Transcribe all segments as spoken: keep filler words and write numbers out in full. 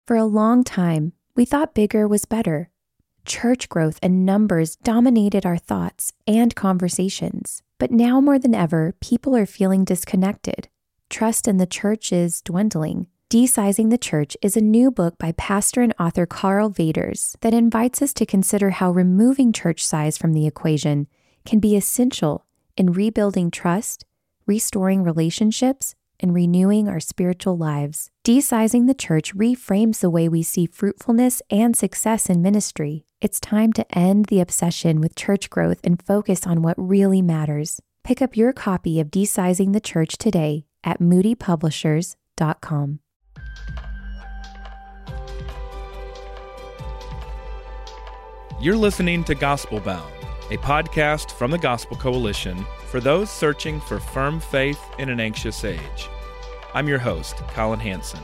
For a long time, we thought bigger was better. Church growth and numbers dominated our thoughts and conversations. But now more than ever, people are feeling disconnected. Trust in the church is dwindling. De-Sizing the Church is a new book by pastor and author Karl Vaters that invites us to consider how removing church size from the equation can be essential in rebuilding trust, restoring relationships, and renewing our spiritual lives. De-Sizing the Church reframes the way we see fruitfulness and success in ministry. It's time to end the obsession with church growth and focus on what really matters. Pick up your copy of De-Sizing the Church today at moody publishers dot com. You're listening to Gospel Bound, a podcast from the Gospel Coalition for those searching for firm faith in an anxious age. I'm your host, Colin Hanson.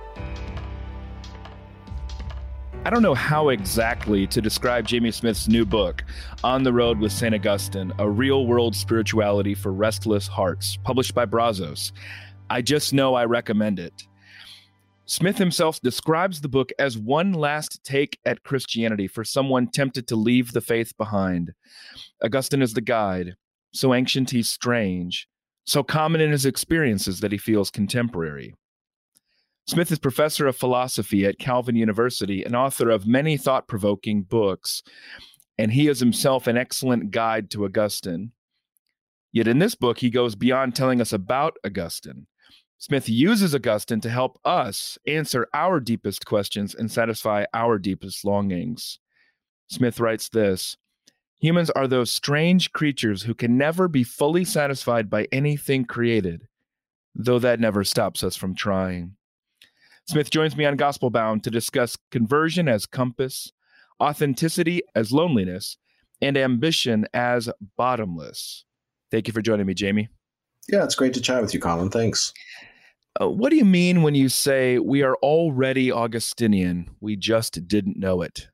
I don't know how exactly to describe Jamie Smith's new book, On the Road with Saint Augustine, A Real-World Spirituality for Restless Hearts, published by Brazos. I just know I recommend it. Smith himself describes the book as one last take at Christianity for someone tempted to leave the faith behind. Augustine is the guide, so ancient he's strange, so common in his experiences that he feels contemporary. Smith is professor of philosophy at Calvin University and author of many thought-provoking books, and he is himself an excellent guide to Augustine. Yet in this book, he goes beyond telling us about Augustine. Smith uses Augustine to help us answer our deepest questions and satisfy our deepest longings. Smith writes this: humans are those strange creatures who can never be fully satisfied by anything created, though that never stops us from trying. Smith joins me on Gospel Bound to discuss conversion as compass, authenticity as loneliness, and ambition as bottomless. Thank you for joining me, Jamie. Yeah, it's great to chat with you, Colin. Thanks. Uh, what do you mean when you say we are already Augustinian? We just didn't know it.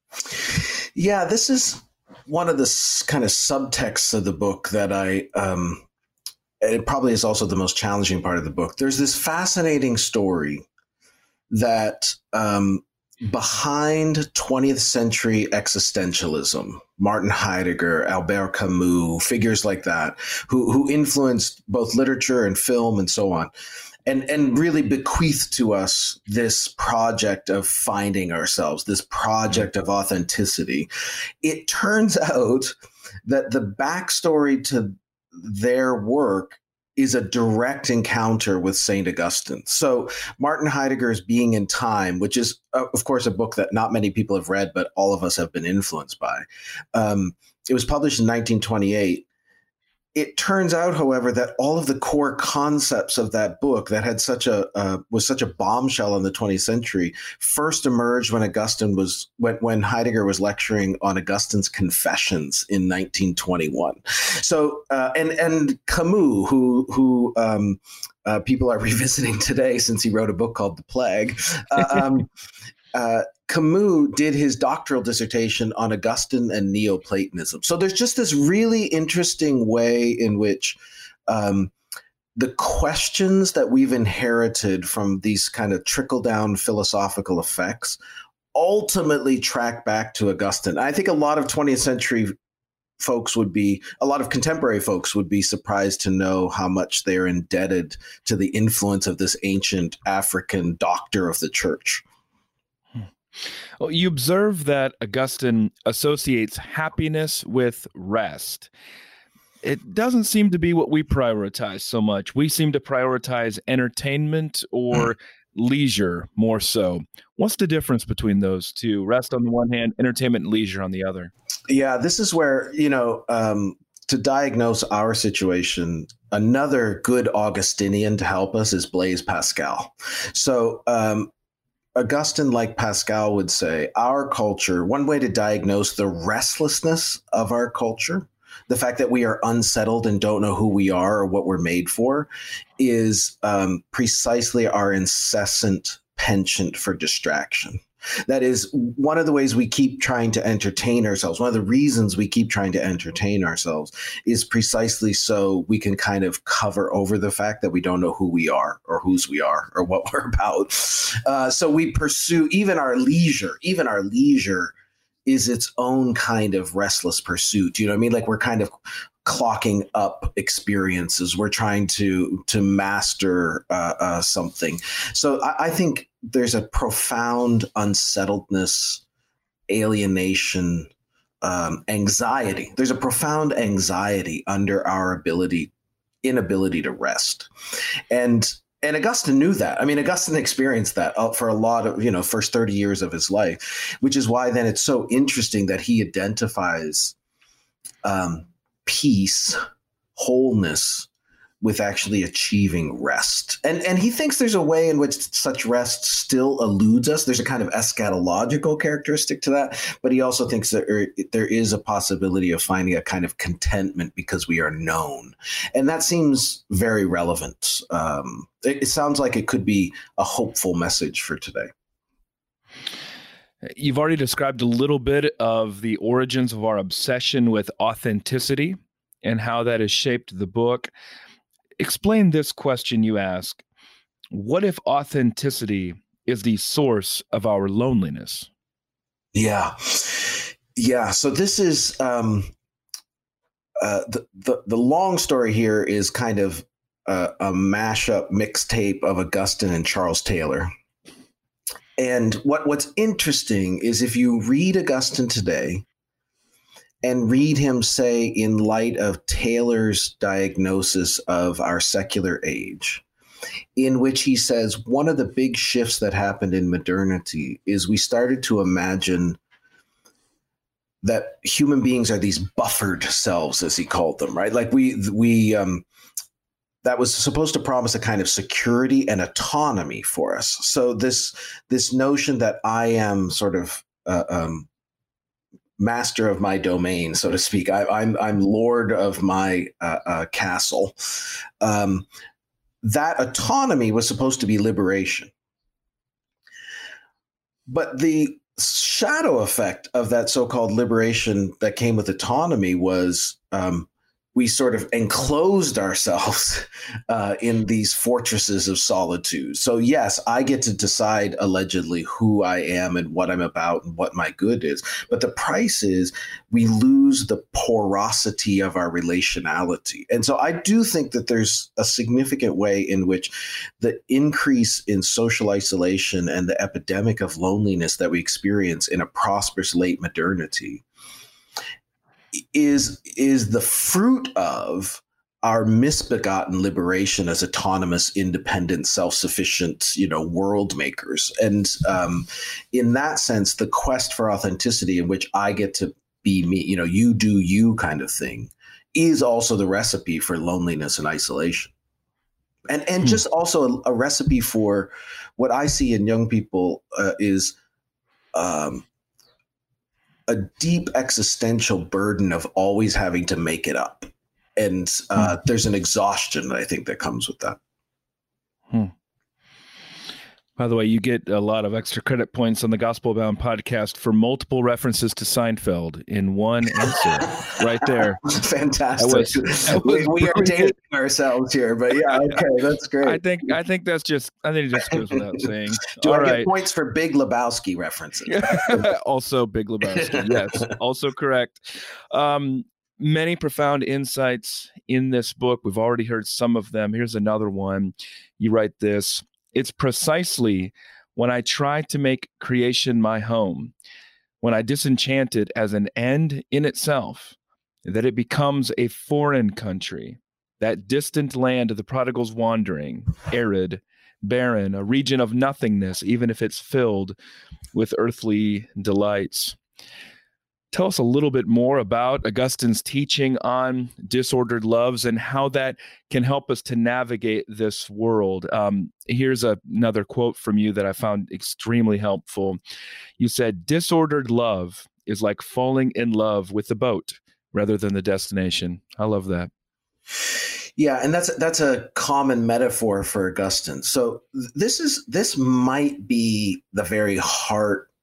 Yeah, this is one of the s- kind of subtexts of the book that I, um, it probably is also the most challenging part of the book. There's this fascinating story that um, behind twentieth century existentialism, Martin Heidegger, Albert Camus, figures like that, who who influenced both literature and film and so on, and and really bequeathed to us this project of finding ourselves, this project of authenticity. It turns out that the backstory to their work is a direct encounter with Saint Augustine. So Martin Heidegger's Being in Time, which is, uh, of course, a book that not many people have read, but all of us have been influenced by. Um, it was published in nineteen twenty-eight. It turns out, however, that all of the core concepts of that book that had such a uh, was such a bombshell in the twentieth century first emerged when Augustine was when, when Heidegger was lecturing on Augustine's Confessions in nineteen twenty-one. So uh, and and Camus, who who um, uh, people are revisiting today since he wrote a book called The Plague. Uh, um, uh, Camus did his doctoral dissertation on Augustine and Neoplatonism. So there's just this really interesting way in which um, the questions that we've inherited from these kind of trickle-down philosophical effects ultimately track back to Augustine. I think a lot of twentieth century folks would be, a lot of contemporary folks would be surprised to know how much they're indebted to the influence of this ancient African doctor of the church. Well, you observe that Augustine associates happiness with rest. It doesn't seem to be what we prioritize so much. We seem to prioritize entertainment or leisure more so. What's the difference between those two? Rest on the one hand, entertainment and leisure on the other. Yeah, this is where, you know, um, to diagnose our situation, another good Augustinian to help us is Blaise Pascal. So, um, Augustine, like Pascal, would say, our culture, one way to diagnose the restlessness of our culture, the fact that we are unsettled and don't know who we are or what we're made for, is um, precisely our incessant penchant for distraction. That is one of the ways we keep trying to entertain ourselves. One of the reasons we keep trying to entertain ourselves is precisely so we can kind of cover over the fact that we don't know who we are or whose we are or what we're about. Uh, so we pursue even our leisure, even our leisure is its own kind of restless pursuit. You know what I mean? Like we're kind of clocking up experiences. We're trying to to master uh, uh, something. So I, I think there's a profound unsettledness, alienation, um, anxiety. There's a profound anxiety under our ability, inability to rest. And And Augustine knew that. I mean, Augustine experienced that for a lot of, you know, first thirty years of his life, which is why then it's so interesting that he identifies um, peace, wholeness with actually achieving rest. And and he thinks there's a way in which such rest still eludes us. There's a kind of eschatological characteristic to that, but he also thinks that there, there is a possibility of finding a kind of contentment because we are known. And that seems very relevant. Um, it, it sounds like it could be a hopeful message for today. You've already described a little bit of the origins of our obsession with authenticity and how that has shaped the book. Explain this question you ask. What if authenticity is the source of our loneliness? Yeah. Yeah. So this is um, uh, the, the, the long story here is kind of a, a mashup mixtape of Augustine and Charles Taylor. And what, what's interesting is if you read Augustine today and read him, say, in light of Taylor's diagnosis of our secular age, in which he says one of the big shifts that happened in modernity is we started to imagine that human beings are these buffered selves, as he called them, right? Like we, we, um, that was supposed to promise a kind of security and autonomy for us. So this, this notion that I am sort of, uh, um, master of my domain, so to speak. I, I'm I'm lord of my uh, uh, castle. Um, that autonomy was supposed to be liberation, but the shadow effect of that so-called liberation that came with autonomy was um, we sort of enclosed ourselves uh, in these fortresses of solitude. So yes, I get to decide allegedly who I am and what I'm about and what my good is. But the price is we lose the porosity of our relationality. And so I do think that there's a significant way in which the increase in social isolation and the epidemic of loneliness that we experience in a prosperous late modernity is is the fruit of our misbegotten liberation as autonomous, independent, self-sufficient, you know, world makers. And um, in that sense, the quest for authenticity in which I get to be me, you know, you do you kind of thing, is also the recipe for loneliness and isolation. And and hmm. just also a, a recipe for what I see in young people uh, is um, a deep existential burden of always having to make it up. And uh, hmm. there's an exhaustion that I think that comes with that. Hmm. By the way, you get a lot of extra credit points on the Gospel Bound podcast for multiple references to Seinfeld in one answer right there. Fantastic. That was, that was we, we are dating ourselves here, but yeah, okay, that's great. I think I think that's just, I think it just goes without saying. Do All I right. get points for Big Lebowski references? Also Big Lebowski, yes, also correct. Um, many profound insights in this book. We've already heard some of them. Here's another one. You write this. It's precisely when I try to make creation my home, when I disenchant it as an end in itself, that it becomes a foreign country, that distant land of the prodigal's wandering, arid, barren, a region of nothingness, even if it's filled with earthly delights. Tell us a little bit more about Augustine's teaching on disordered loves and how that can help us to navigate this world. Um, here's a, another quote from you that I found extremely helpful. You said, "Disordered love is like falling in love with the boat rather than the destination." I love that. Yeah, and that's that's a common metaphor for Augustine. So this is this might be the very heart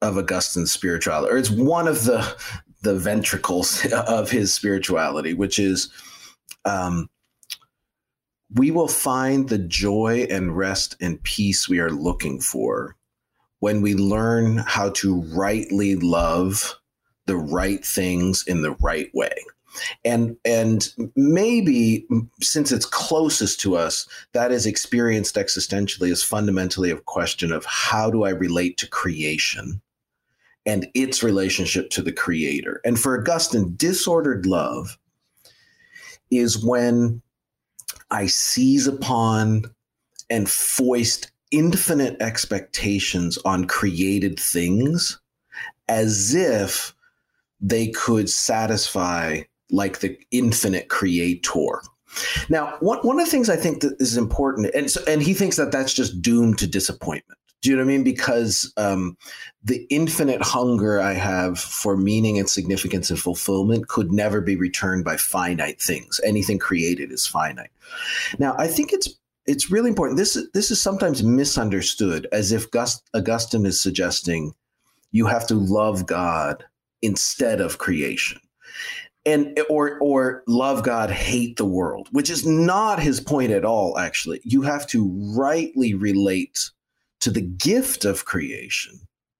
of Augustine's spirituality, or it's one of the the ventricles of his spirituality, which is um, we will find the joy and rest and peace we are looking for when we learn how to rightly love the right things in the right way. And and maybe, since it's closest to us, that is experienced existentially as fundamentally a question of how do I relate to creation and its relationship to the creator. And for Augustine, disordered love is when I seize upon and foist infinite expectations on created things as if they could satisfy like the infinite creator. Now, one, one of the things I think that is important, and so, and he thinks that that's just doomed to disappointment. Do you know what I mean? Because um, the infinite hunger I have for meaning and significance and fulfillment could never be returned by finite things. Anything created is finite. Now, I think it's it's really important. This, this is sometimes misunderstood as if Gust, Augustine is suggesting you have to love God instead of creation. And or or love God, hate the world, which is not his point at all, actually. You have to rightly relate to the gift of creation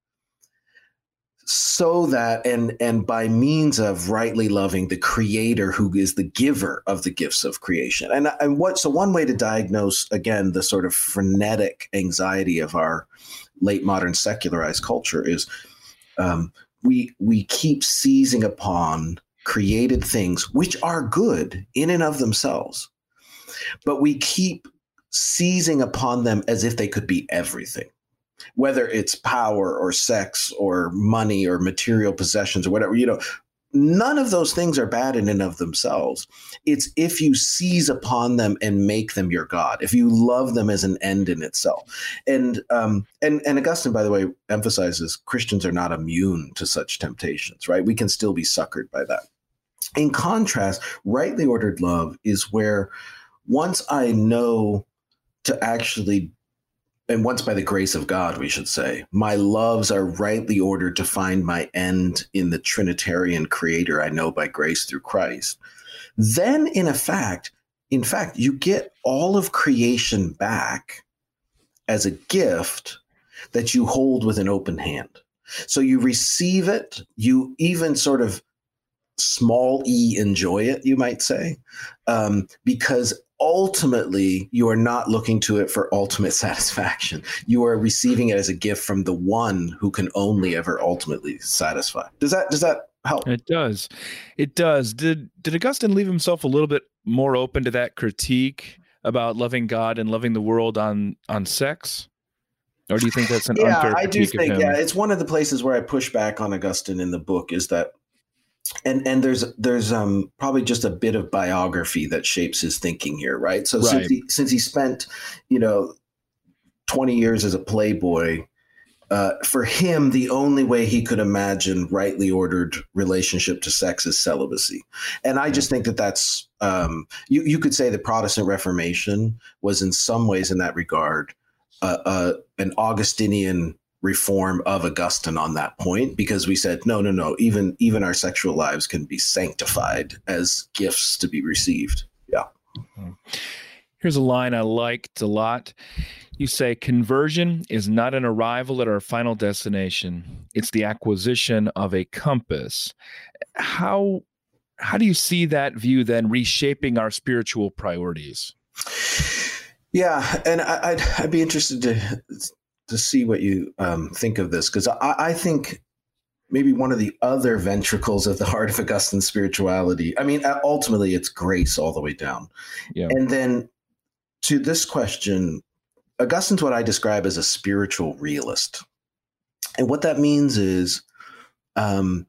so that, and, and by means of rightly loving the creator who is the giver of the gifts of creation. And, and what, so one way to diagnose, again, the sort of frenetic anxiety of our late modern secularized culture is um, we we keep seizing upon created things, which are good in and of themselves, but we keep seizing upon them as if they could be everything, whether it's power or sex or money or material possessions or whatever. You know, none of those things are bad in and of themselves. It's if you seize upon them and make them your God, if you love them as an end in itself. And um, and and Augustine, by the way, emphasizes Christians are not immune to such temptations, right? We can still be suckered by that. In contrast, rightly ordered love is where once I know to actually, and once by the grace of God, we should say, my loves are rightly ordered to find my end in the Trinitarian creator I know by grace through Christ, then in a fact, in fact, you get all of creation back as a gift that you hold with an open hand. So you receive it, you even sort of small e enjoy it, you might say, um, because ultimately you are not looking to it for ultimate satisfaction. You are receiving it as a gift from the one who can only ever ultimately satisfy. Does that does that help? It does. It does. Did did Augustine leave himself a little bit more open to that critique about loving God and loving the world on on sex? Or do you think that's an yeah, unfair I do critique think of him? Yeah, it's one of the places where I push back on Augustine in the book is that And and there's there's um probably just a bit of biography that shapes his thinking here, right? So Right. since he since he spent, you know, twenty years as a playboy, uh, for him the only way he could imagine rightly ordered relationship to sex is celibacy, and I just think that that's um you you could say the Protestant Reformation was in some ways in that regard uh, uh, an Augustinian reform of Augustine on that point, because we said, no, no, no, even even our sexual lives can be sanctified as gifts to be received. Yeah. Here's a line I liked a lot. You say, conversion is not an arrival at our final destination. It's the acquisition of a compass. How, how do you see that view then reshaping our spiritual priorities? Yeah, and I, I'd, I'd be interested to to see what you um, think of this, because I, I think maybe one of the other ventricles of the heart of Augustine's spirituality, I mean, ultimately it's grace all the way down. Yeah. And then to this question, Augustine's what I describe as a spiritual realist. And what that means is um,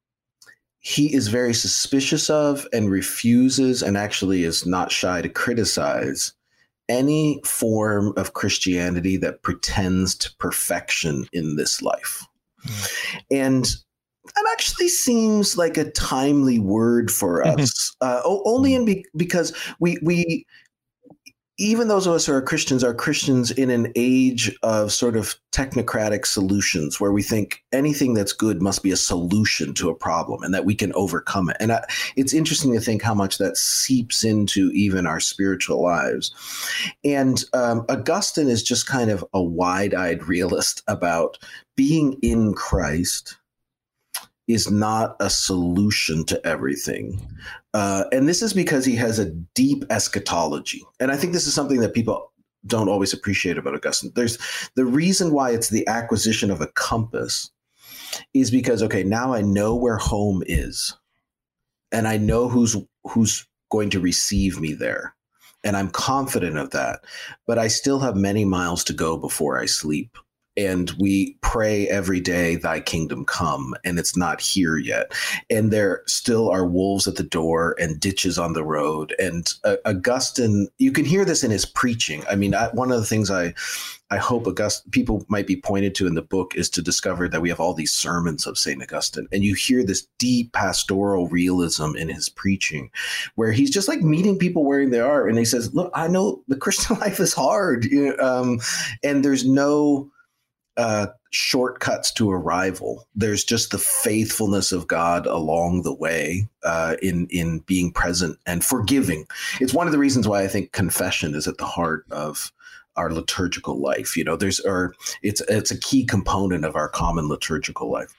he is very suspicious of and refuses, and actually is not shy to criticize, any form of Christianity that pretends to perfection in this life. Mm. And that actually seems like a timely word for us, uh, only in be- because we we even those of us who are Christians are Christians in an age of sort of technocratic solutions where we think anything that's good must be a solution to a problem and that we can overcome it. And I, it's interesting to think how much that seeps into even our spiritual lives. And um, Augustine is just kind of a wide-eyed realist about being in Christ is not a solution to everything. Uh, and this is because he has a deep eschatology. And I think this is something that people don't always appreciate about Augustine. There's the reason why it's the acquisition of a compass is because, okay, now I know where home is and I know who's who's going to receive me there. And I'm confident of that, but I still have many miles to go before I sleep. And we pray every day, thy kingdom come, and it's not here yet. And there still are wolves at the door and ditches on the road. And uh, Augustine, you can hear this in his preaching. I mean, I, one of the things I, I hope August, people might be pointed to in the book is to discover that we have all these sermons of Saint Augustine. And you hear this deep pastoral realism in his preaching, where he's just like meeting people where they are. And he says, look, I know the Christian life is hard. You know, um, and there's no Uh, shortcuts to arrival. There's just the faithfulness of God along the way uh, in in being present and forgiving. It's one of the reasons why I think confession is at the heart of our liturgical life. You know, there's or it's it's a key component of our common liturgical life.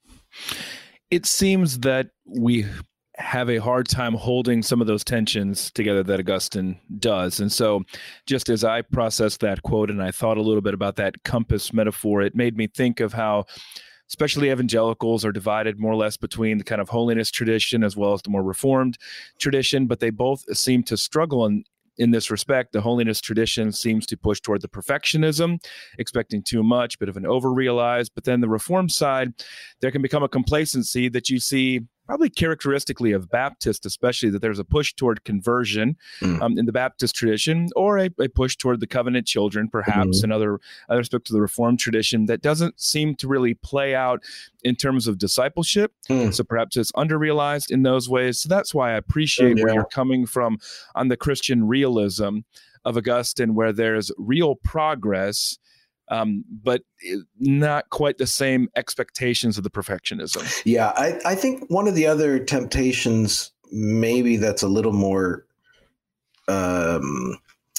It seems that we have a hard time holding some of those tensions together that Augustine does. And so just as I processed that quote and I thought a little bit about that compass metaphor, it made me think of how especially evangelicals are divided more or less between the kind of holiness tradition as well as the more reformed tradition, but they both seem to struggle in In this respect. The holiness tradition seems to push toward the perfectionism, expecting too much, bit of an over-realized. But then the reform side, there can become a complacency that you see probably characteristically of Baptist, especially, that there's a push toward conversion mm. um, in the Baptist tradition, or a, a push toward the covenant children, perhaps, mm-hmm. in other, other aspects of the Reformed tradition that doesn't seem to really play out in terms of discipleship. Mm. So perhaps it's under-realized in those ways. So that's why I appreciate yeah. where you're coming from on the Christian realism of Augustine, where there's real progress, Um, but not quite the same expectations of the perfectionism. Yeah, I, I think one of the other temptations, maybe that's a little more um,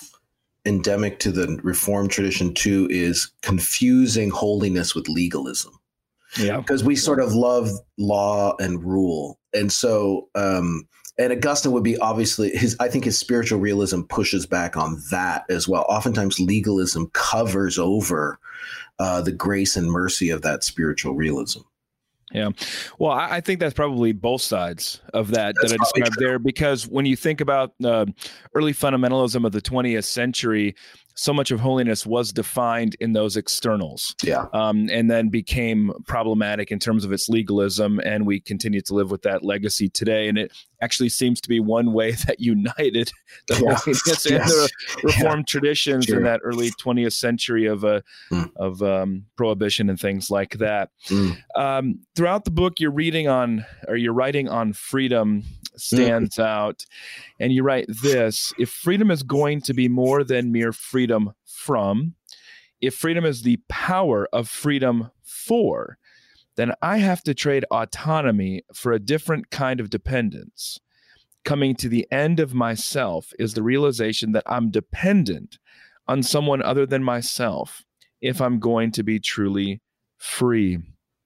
endemic to the Reformed tradition too, is confusing holiness with legalism. Yeah, because we sort of love law and rule, and so um, and Augustine would be obviously his. I think his spiritual realism pushes back on that as well. Oftentimes, legalism covers over uh, the grace and mercy of that spiritual realism. Yeah, well, I, I think that's probably both sides of that that's that I described true. there, because when you think about uh, early fundamentalism of the twentieth century, so much of holiness was defined in those externals, yeah, um, and then became problematic in terms of its legalism, and we continue to live with that legacy today. And it actually seems to be one way that united the yeah. holiness yes. and the Reformed yeah. traditions sure. in that early twentieth century of uh, mm. of um, prohibition and things like that. Mm. Um, throughout the book, you're reading on, or you're writing on freedom stands mm. out, and you write this: if freedom is going to be more than mere freedom from, if freedom is the power of freedom for, then I have to trade autonomy for a different kind of dependence. Coming to the end of myself is the realization that I'm dependent on someone other than myself if I'm going to be truly free.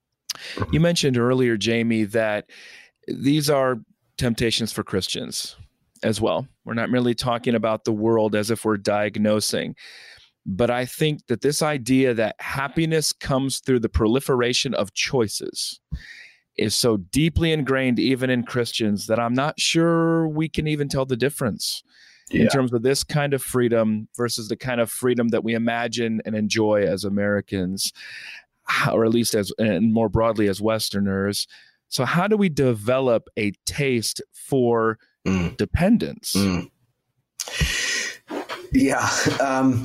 You mentioned earlier, Jamie, that these are temptations for Christians as well. We're not merely talking about the world as if we're diagnosing, but I think that this idea that happiness comes through the proliferation of choices is so deeply ingrained even in Christians that I'm not sure we can even tell the difference yeah. in terms of this kind of freedom versus the kind of freedom that we imagine and enjoy as Americans, or at least as, and more broadly as Westerners. So how do we develop a taste for mm. dependence? Mm. Yeah. Um,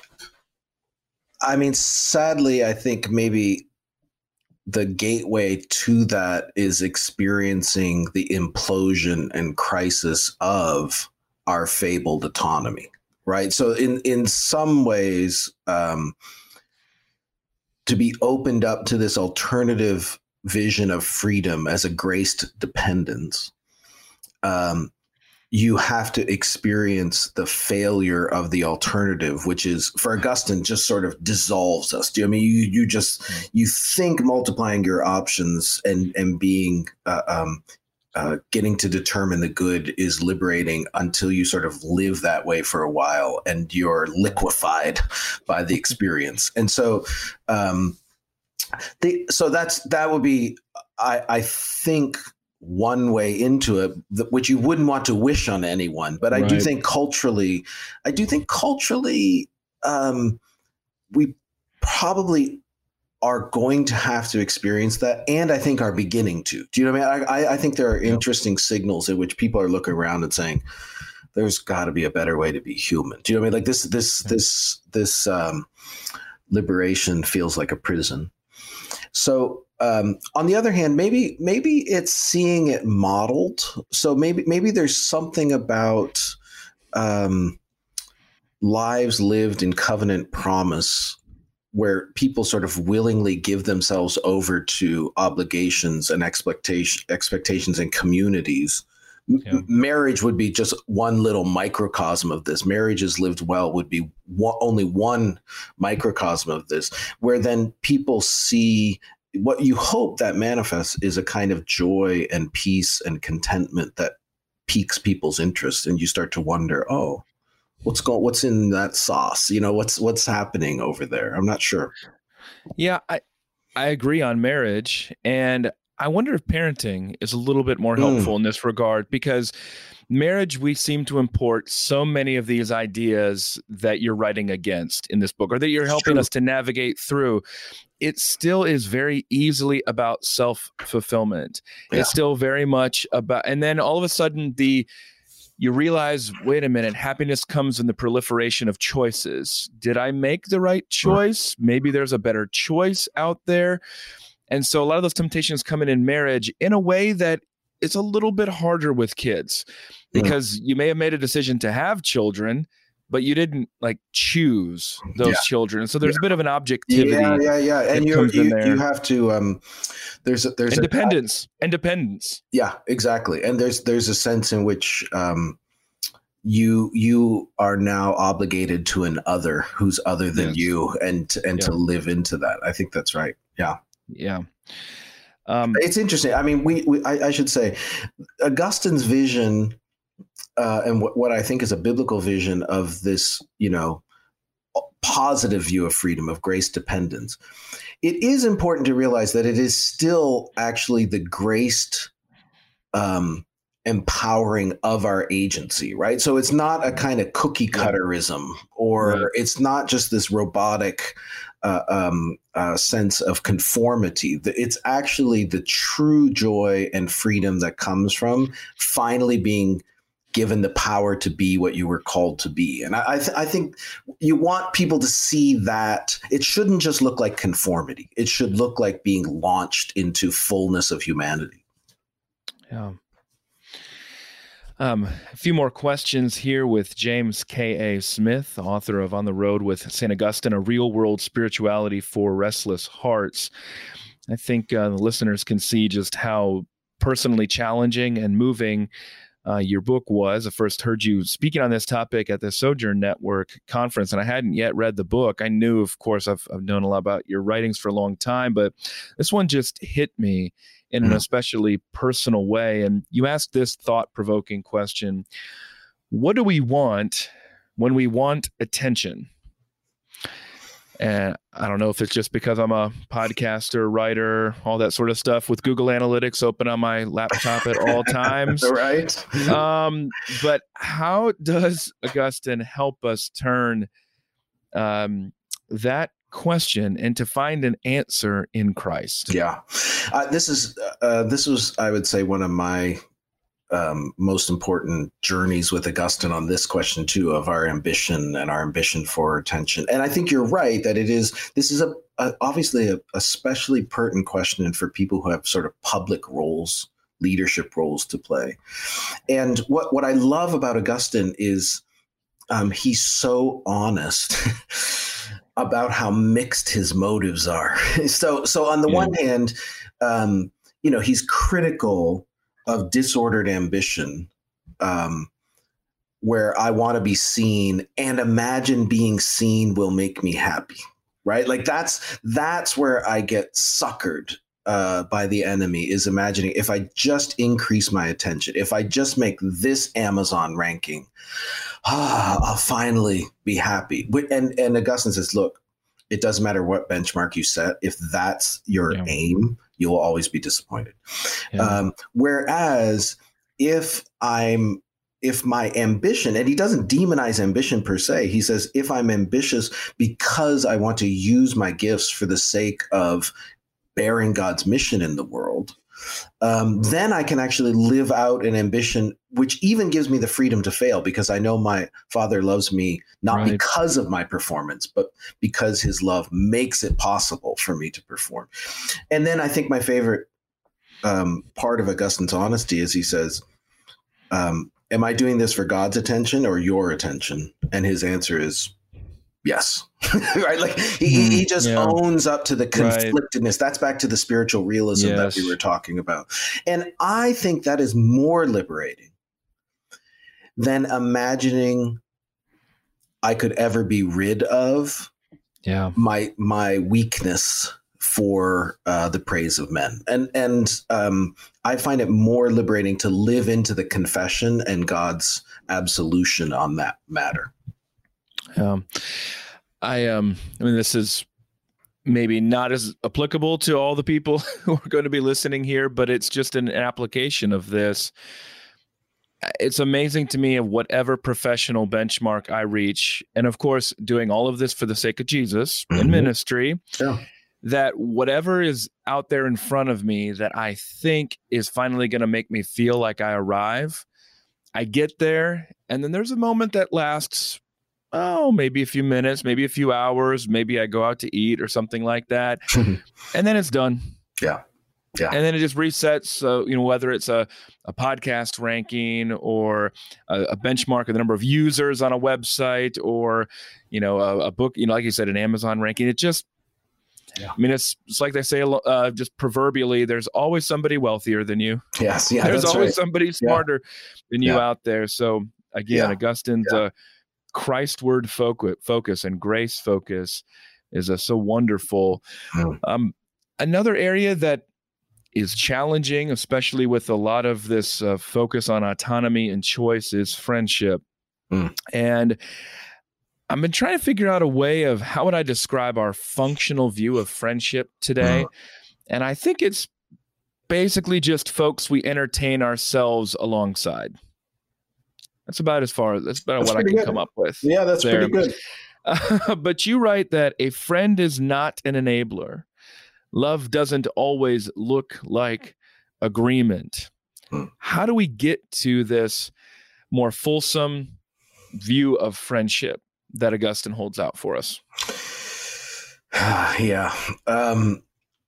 I mean, sadly, I think maybe the gateway to that is experiencing the implosion and crisis of our fabled autonomy, right? So in in some ways, um, to be opened up to this alternative vision of freedom as a graced dependence, um, you have to experience the failure of the alternative, which is, for Augustine, just sort of dissolves us. Do you I mean you you just you think multiplying your options and and being uh, um, uh, getting to determine the good is liberating until you sort of live that way for a while and you're liquefied by the experience. And so, um, the so that's that would be, I, I think, one way into it, which you wouldn't want to wish on anyone. But I right. do think culturally, I do think culturally, um, we probably are going to have to experience that. And I think are beginning to. Do you know what I mean? I, I think there are interesting signals in which people are looking around and saying, there's got to be a better way to be human. Do you know what I mean? Like this, this, this, this um, liberation feels like a prison. So, Um, on the other hand, maybe maybe it's seeing it modeled. So maybe maybe there's something about um, lives lived in covenant promise where people sort of willingly give themselves over to obligations and expectation, expectations and communities. Yeah. M- marriage would be just one little microcosm of this. Marriages lived well would be one, only one microcosm of this, where then people see what you hope that manifests is a kind of joy and peace and contentment that piques people's interest, and you start to wonder, oh, what's going, what's in that sauce? You know, what's what's happening over there? I'm not sure. Yeah, I I agree on marriage, and I wonder if parenting is a little bit more helpful mm. in this regard, because marriage, we seem to import so many of these ideas that you're writing against in this book, or that you're helping us to navigate through. It still is very easily about self-fulfillment. Yeah. It's still very much about, and then all of a sudden the, you realize, wait a minute, happiness comes in the proliferation of choices. Did I make the right choice? Maybe there's a better choice out there. And so a lot of those temptations come in in marriage in a way that it's a little bit harder with kids, because yeah. you may have made a decision to have children, but you didn't like choose those yeah. children. So there's yeah. a bit of an objectivity. Yeah, yeah, yeah. And you you, you have to um there's a, there's independence. A, independence. Yeah, exactly. And there's there's a sense in which um you you are now obligated to an other who's other than yes. you, and and yeah. to live into that. I think that's right. Yeah. Yeah. Um, it's interesting. I mean, we, we I, I should say Augustine's vision Uh, and what, what I think is a biblical vision of this, you know, positive view of freedom, of grace dependence. It is important to realize that it is still actually the graced um, empowering of our agency, right? So it's not a kind of cookie cutterism, or right. it's not just this robotic uh, um, uh, sense of conformity. It's actually the true joy and freedom that comes from finally being given the power to be what you were called to be. And I, I, th- I think you want people to see that it shouldn't just look like conformity. It should look like being launched into fullness of humanity. Yeah. Um, a few more questions here with James K A. Smith, author of On the Road with Saint Augustine, A Real World Spirituality for Restless Hearts. I think uh, the listeners can see just how personally challenging and moving Uh, your book was. I first heard you speaking on this topic at the Sojourn Network conference, and I hadn't yet read the book. I knew, of course, I've, I've known a lot about your writings for a long time, but this one just hit me in an especially personal way. And you asked this thought-provoking question: what do we want when we want attention? And I don't know if it's just because I'm a podcaster, writer, all that sort of stuff with Google Analytics open on my laptop at all times. Right. Um, but how does Augustine help us turn um, that question and to find an answer in Christ? Yeah. Uh, this is, uh, this was, I would say, one of my Um, most important journeys with Augustine on this question too, of our ambition and our ambition for attention. And I think you're right that it is, this is a, a obviously a especially pertinent question for people who have sort of public roles, leadership roles to play. And what, what I love about Augustine is um, he's so honest about how mixed his motives are. so, so on the yeah. one hand, um, you know, he's critical of disordered ambition, um, where I want to be seen and imagine being seen will make me happy. Right. Like that's that's where I get suckered uh, by the enemy, is imagining if I just increase my attention, if I just make this Amazon ranking, ah, I'll finally be happy. And, and Augustine says, look, it doesn't matter what benchmark you set. If that's your yeah. aim, you will always be disappointed. Yeah. Um, whereas if I'm If my ambition, and he doesn't demonize ambition per se, he says, if I'm ambitious because I want to use my gifts for the sake of bearing God's mission in the world, um, then I can actually live out an ambition, which even gives me the freedom to fail, because I know my Father loves me, not right. because of my performance, but because his love makes it possible for me to perform. And then I think my favorite um, part of Augustine's honesty is he says, um, am I doing this for God's attention or your attention? And his answer is yes. Right? Like he, he just yeah. owns up to the conflictedness. Right. That's back to the spiritual realism yes. that we were talking about. And I think that is more liberating than imagining I could ever be rid of yeah. my my weakness for uh, the praise of men. And and um, I find it more liberating to live into the confession and God's absolution on that matter. Um, I um, I mean, this is maybe not as applicable to all the people who are going to be listening here, but it's just an application of this. It's amazing to me of whatever professional benchmark I reach, and of course, doing all of this for the sake of Jesus mm-hmm. in ministry, yeah. that whatever is out there in front of me that I think is finally going to make me feel like I arrive, I get there, and then there's a moment that lasts, oh, maybe a few minutes, maybe a few hours, maybe I go out to eat or something like that, and then it's done. Yeah. Yeah. And then it just resets. So, you know, whether it's a, a podcast ranking or a, a benchmark of the number of users on a website or, you know, a, a book, you know, like you said, an Amazon ranking, it just, yeah. I mean, it's, it's like they say, uh, just proverbially, there's always somebody wealthier than you. Yes. Yeah. There's that's always right. somebody smarter yeah. than you yeah. out there. So again, yeah. Augustine's yeah. uh, Christ-word focus, focus and grace focus is uh, so wonderful. Mm. Um, another area that is challenging, especially with a lot of this uh, focus on autonomy and choice, is friendship. Mm. And I've been trying to figure out a way of how would I describe our functional view of friendship today. Mm. And I think it's basically just folks we entertain ourselves alongside. That's about as far, that's about that's what I can good. come up with. Yeah, that's there. pretty good. Uh, but you write that a friend is not an enabler. Love doesn't always look like agreement. Hmm. How do we get to this more fulsome view of friendship that Augustine holds out for us? Yeah. Um,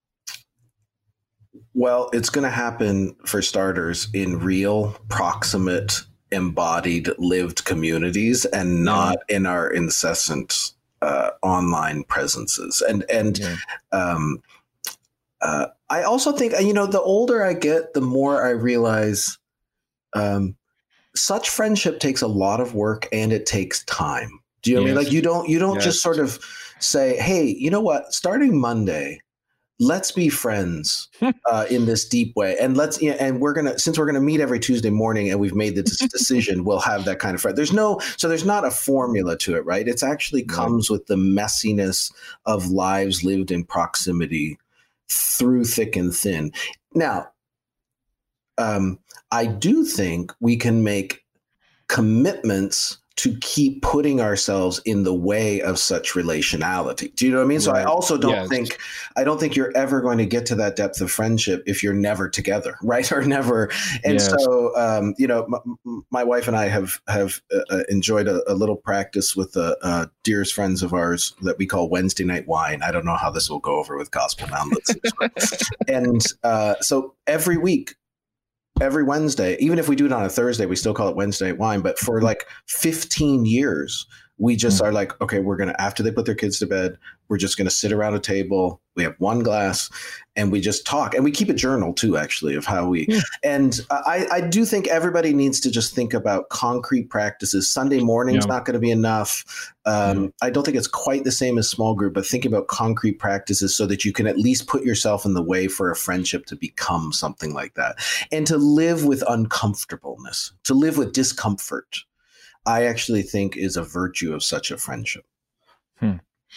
well, it's going to happen, for starters, in real, proximate, embodied, lived communities and not yeah. in our incessant uh, online presences. And, and, yeah. um, Uh, I also think, you know, the older I get, the more I realize um, such friendship takes a lot of work and it takes time. Do you know yes. what I mean? Like you don't you don't yes. just sort of say, hey, you know what, starting Monday, let's be friends uh, in this deep way. And let's you know, and we're going to since we're going to meet every Tuesday morning and we've made this decision, we'll have that kind of friend. There's no so there's not a formula to it. Right. It's actually comes with the messiness of lives lived in proximity through thick and thin. Now, um, I do think we can make commitments to keep putting ourselves in the way of such relationality. Do you know what I mean? Right. So I also don't yes. think, I don't think you're ever going to get to that depth of friendship if you're never together, right? Or never. And yes. so, um, you know, m- my wife and I have, have uh, enjoyed a, a little practice with the uh, uh, dearest friends of ours that we call Wednesday night wine. I don't know how this will go over with gospel now. And uh, so every week every Wednesday, even if we do it on a Thursday, we still call it Wednesday Night Wine. But for like fifteen years, we just mm. are like, okay, we're going to, after they put their kids to bed, we're just going to sit around a table. We have one glass and we just talk, and we keep a journal too, actually, of how we, yeah. and I, I do think everybody needs to just think about concrete practices. Sunday morning's yeah. not going to be enough. Um, yeah. I don't think it's quite the same as small group, but think about concrete practices so that you can at least put yourself in the way for a friendship to become something like that, and to live with uncomfortableness, to live with discomfort. I actually think is a virtue of such a friendship. Hmm.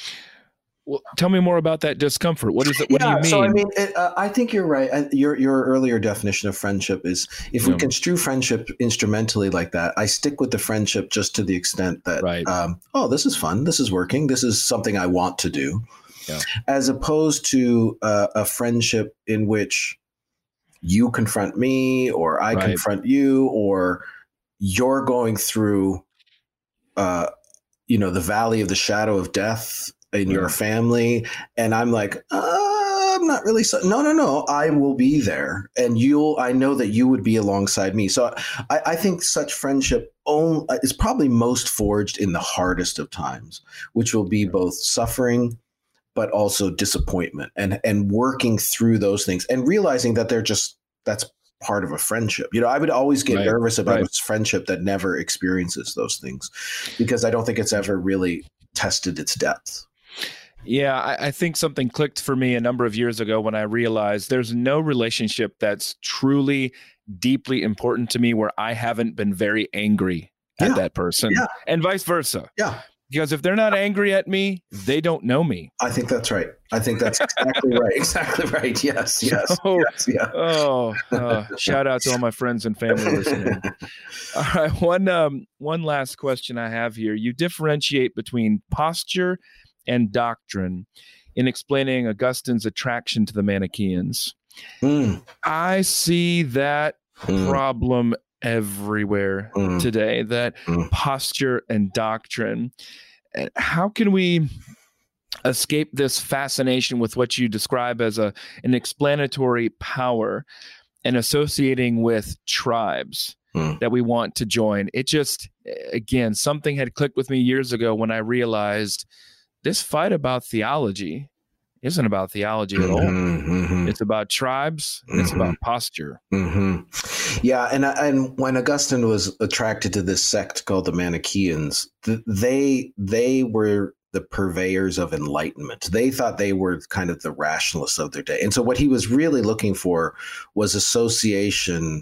Well, tell me more about that discomfort. What is it? What yeah, do you mean? So I mean, it, uh, I think you're right. Your your earlier definition of friendship is if yeah. we construe friendship instrumentally like that, I stick with the friendship just to the extent that, right. um, oh, this is fun. This is working. This is something I want to do. Yeah. As opposed to uh, a friendship in which you confront me or I right. confront you, or you're going through, uh, you know, the valley of the shadow of death in your family. And I'm like, uh, I'm not really. So, no, no, no. I will be there. And you'll, I know that you would be alongside me. So I, I think such friendship only, is probably most forged in the hardest of times, which will be both suffering, but also disappointment, and, and working through those things and realizing that they're just, that's part of a friendship. You know, I would always get right. nervous about right. a friendship that never experiences those things, because I don't think it's ever really tested its depth. Yeah, I, I think something clicked for me a number of years ago when I realized there's no relationship that's truly deeply important to me where I haven't been very angry at yeah. that person, yeah. and vice versa. Yeah. Because if they're not angry at me, they don't know me. I think that's right. I think that's exactly right. Exactly right. Yes. Yes. So, yes yeah. Oh, uh, shout out to all my friends and family listening. All right. One, um, one last question I have here. You differentiate between posture and doctrine in explaining Augustine's attraction to the Manichaeans. Mm. I see that mm. problem everywhere mm. today, that mm. posture and doctrine. And how can we escape this fascination with what you describe as a an explanatory power and associating with tribes mm. that we want to join? It just, again, something had clicked with me years ago when I realized this fight about theology isn't about theology at all. Mm-hmm, mm-hmm. It's about tribes. Mm-hmm. It's about posture. Mm-hmm. Yeah, and and when Augustine was attracted to this sect called the Manichaeans, they they were the purveyors of enlightenment. They thought they were kind of the rationalists of their day, and so what he was really looking for was association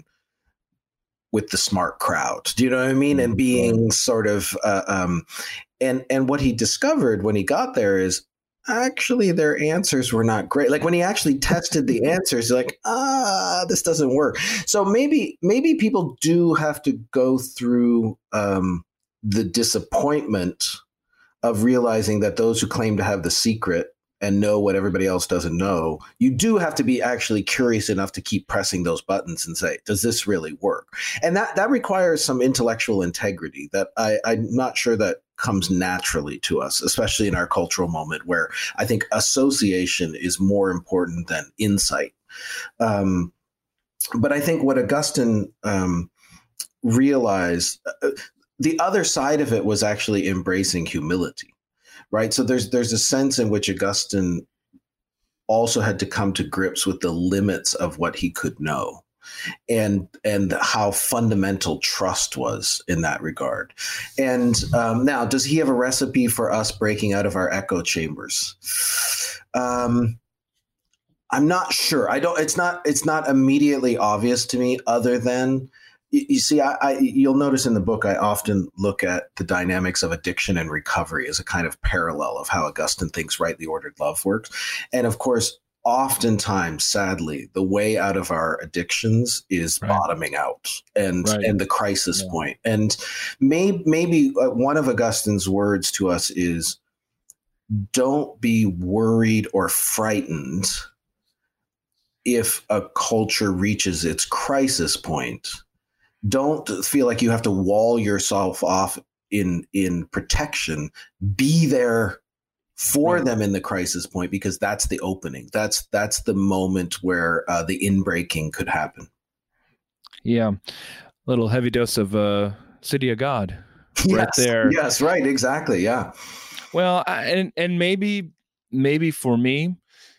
with the smart crowd. Do you know what I mean? And being sort of, uh, um, and and what he discovered when he got there is, actually, their answers were not great. Like when he actually tested the answers, like, ah, this doesn't work. So maybe maybe people do have to go through um, the disappointment of realizing that those who claim to have the secret and know what everybody else doesn't know, you do have to be actually curious enough to keep pressing those buttons and say, does this really work? And that that requires some intellectual integrity that I, I'm not sure that comes naturally to us, especially in our cultural moment where I think association is more important than insight. Um, but I think what Augustine um, realized, uh, the other side of it was actually embracing humility, right? So there's there's a sense in which Augustine also had to come to grips with the limits of what he could know, and and how fundamental trust was in that regard. And um, now, does he have a recipe for us breaking out of our echo chambers? Um, I'm not sure. I don't. It's not. It's not immediately obvious to me. Other than you, you see, I, I you'll notice in the book I often look at the dynamics of addiction and recovery as a kind of parallel of how Augustine thinks rightly ordered love works, and of course, oftentimes, sadly, the way out of our addictions is right. bottoming out and right. and the crisis yeah. point. And may, maybe uh, one of Augustine's words to us is, don't be worried or frightened if a culture reaches its crisis point. Don't feel like you have to wall yourself off in in protection. Be there for them in the crisis point, because that's the opening. That's that's the moment where uh, the inbreaking could happen. Yeah. Little heavy dose of uh, City of God yes. right there. Yes, right. Exactly. Yeah. Well, I, and, and maybe, maybe for me,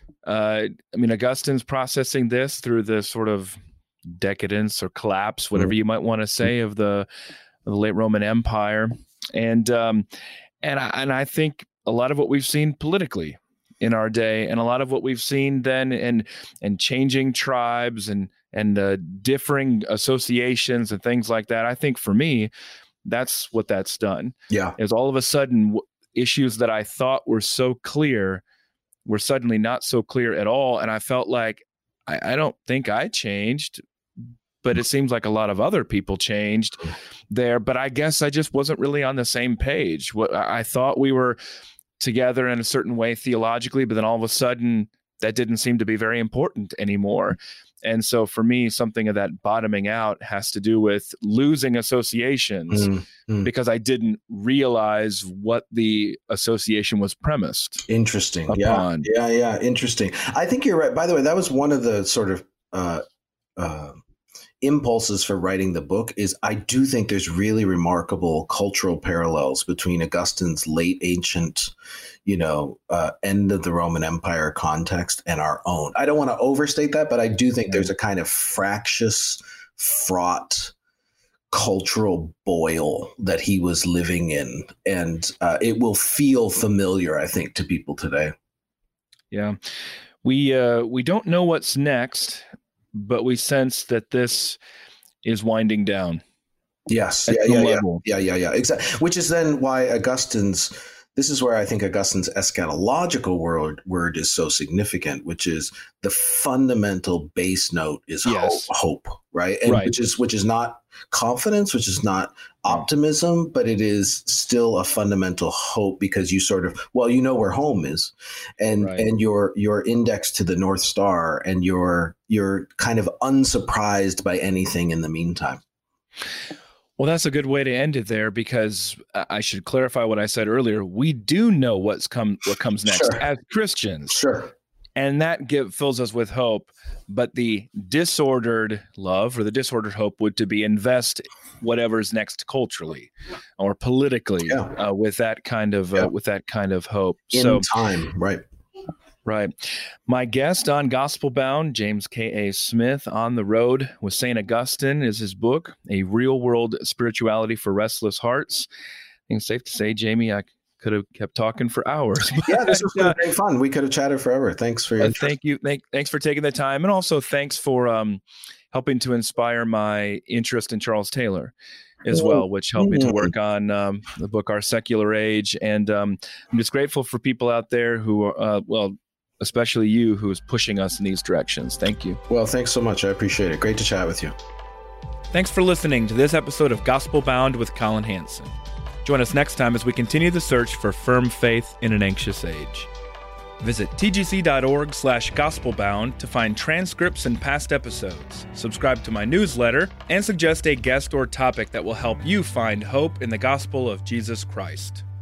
uh, I mean, Augustine's processing this through the sort of decadence or collapse, whatever mm-hmm. you might want to say, of the, of the late Roman Empire. And, um, and I, and I think a lot of what we've seen politically in our day, and a lot of what we've seen then in, and changing tribes and, and uh, differing associations and things like that. I think for me, that's what that's done. Yeah. Is all of a sudden w- issues that I thought were so clear were suddenly not so clear at all. And I felt like, I, I don't think I changed, but it seems like a lot of other people changed there. But I guess I just wasn't really on the same page. What I thought we were together in a certain way theologically, but then all of a sudden that didn't seem to be very important anymore. And so for me, something of that bottoming out has to do with losing associations mm, mm. because I didn't realize what the association was premised. Interesting. Upon. Yeah. Yeah. Yeah. Interesting. I think you're right. By the way, that was one of the sort of uh, uh, impulses for writing the book. Is I do think there's really remarkable cultural parallels between Augustine's late ancient, you know, uh, end of the Roman Empire context and our own. I don't want to overstate that, but I do think there's a kind of fractious, fraught cultural boil that he was living in. And uh, it will feel familiar, I think, to people today. Yeah. We, uh, we don't know what's next, but we sense that this is winding down. Yes. Yeah, yeah, yeah, yeah, yeah, yeah. Exactly. Which is then why Augustine's, this is where I think Augustine's eschatological word, word is so significant, which is the fundamental base note is yes. hope, hope, right? And right. which is which is not confidence, which is not optimism, but it is still a fundamental hope, because you sort of, well, you know where home is, and right. and you're you're indexed to the North Star, and you're you're kind of unsurprised by anything in the meantime. Well, that's a good way to end it there, because I should clarify what I said earlier. We do know what's come, what comes next sure. as Christians. Sure. And that give, fills us with hope. But the disordered love or the disordered hope would to be invest whatever's next culturally or politically yeah. uh, with that kind of uh, yeah. with that kind of hope. In so, time, right. Right. My guest on Gospel Bound, James K A. Smith, On the Road with Saint Augustine, is his book, A Real World Spirituality for Restless Hearts. I think it's safe to say, Jamie, I could have kept talking for hours. Yeah, this was uh, great fun. We could have chatted forever. Thanks for your uh, Thank you. Thank, thanks for taking the time. And also thanks for um, helping to inspire my interest in Charles Taylor as well, which helped me to work on um, the book, Our Secular Age. And um, I'm just grateful for people out there who are, uh, well, especially you, who is pushing us in these directions. Thank you. Well, thanks so much. I appreciate it. Great to chat with you. Thanks for listening to this episode of Gospel Bound with Colin Hanson. Join us next time as we continue the search for firm faith in an anxious age. Visit tgc.org slash gospelbound to find transcripts and past episodes, subscribe to my newsletter, and suggest a guest or topic that will help you find hope in the gospel of Jesus Christ.